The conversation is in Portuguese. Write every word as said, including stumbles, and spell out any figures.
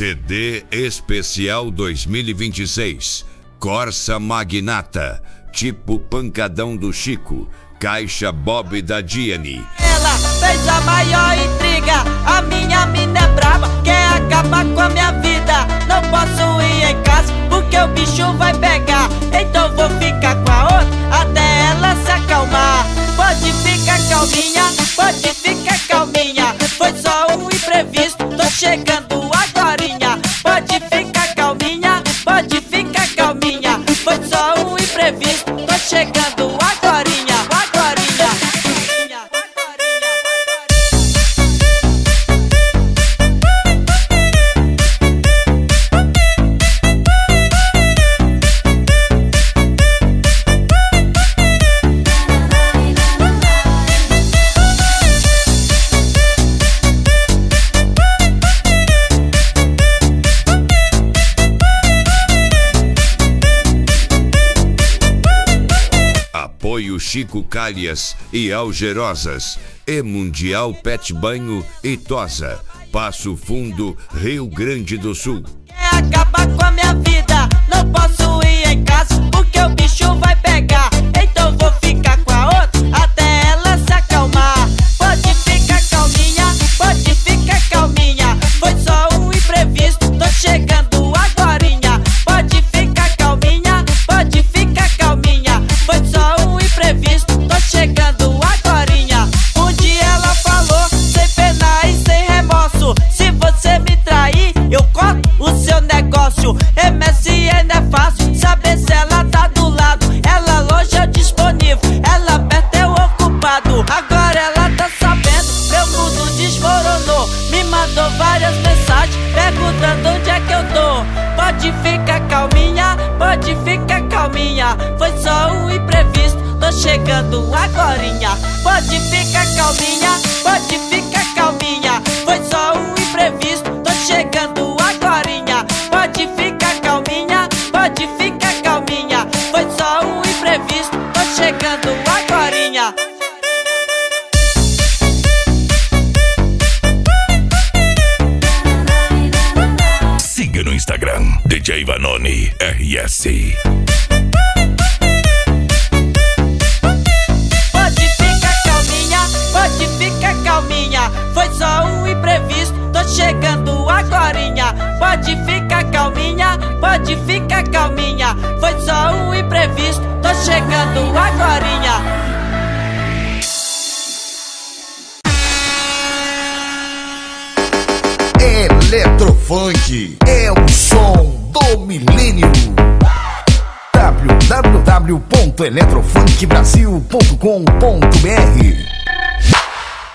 C D Especial dois mil e vinte e seis. Corsa Magnata, tipo pancadão do Chico, caixa Bob da Diane. Ela fez a maior intriga, a minha mina é braba, quer acabar com a minha vida. Não posso ir em casa porque o bicho vai pegar, então vou ficar com a outra até ela se acalmar. Pode ficar calminha, pode ficar calminha, foi só um imprevisto, tô chegando agorinha. Pode ficar calminha, pode ficar calminha, foi só um imprevisto, tô chegando agorinha, agorinha. Apoio Chico Calhas e Algerosas, e Mundial Pet Banho e Tosa, Passo Fundo, Rio Grande do Sul. Quer acabar com a minha vida, não posso ir em casa porque o bicho vai pegar, então vou ficar com a outra até ela se acalmar. Pode ficar calminha, pode ficar calminha, foi só um imprevisto, tô chegando agorinha. Pode ficar calminha, pode ficar calminha, foi só um imprevisto, tô chegando agorinha. Um dia ela falou, sem pena e sem remorso, se você me trair, eu corto o seu negócio. M S N é fácil, saber se ela tá do lado, ela longe é disponível, ela perto é o ocupado. Agora ela tá sabendo, meu mundo desmoronou, me mandou várias mensagens perguntando onde é que eu tô. Pode ficar calminha, pode ficar calminha, foi só um imprevisto, tô chegando agorinha. Pode ficar calminha, pode ficar calminha, foi só um imprevisto, tô chegando agorinha. Pode ficar calminha, pode ficar calminha, foi só um imprevisto, tô chegando agorinha. Siga no Instagram, D J Vanoni R S. Pode ficar calminha, pode ficar calminha, foi só um imprevisto, tô chegando agorinha. Pode ficar calminha, pode ficar calminha, foi só um imprevisto, tô chegando agorinha. Eletrofunk é o som do milênio. w w w ponto eletrofunk brasil ponto com ponto b r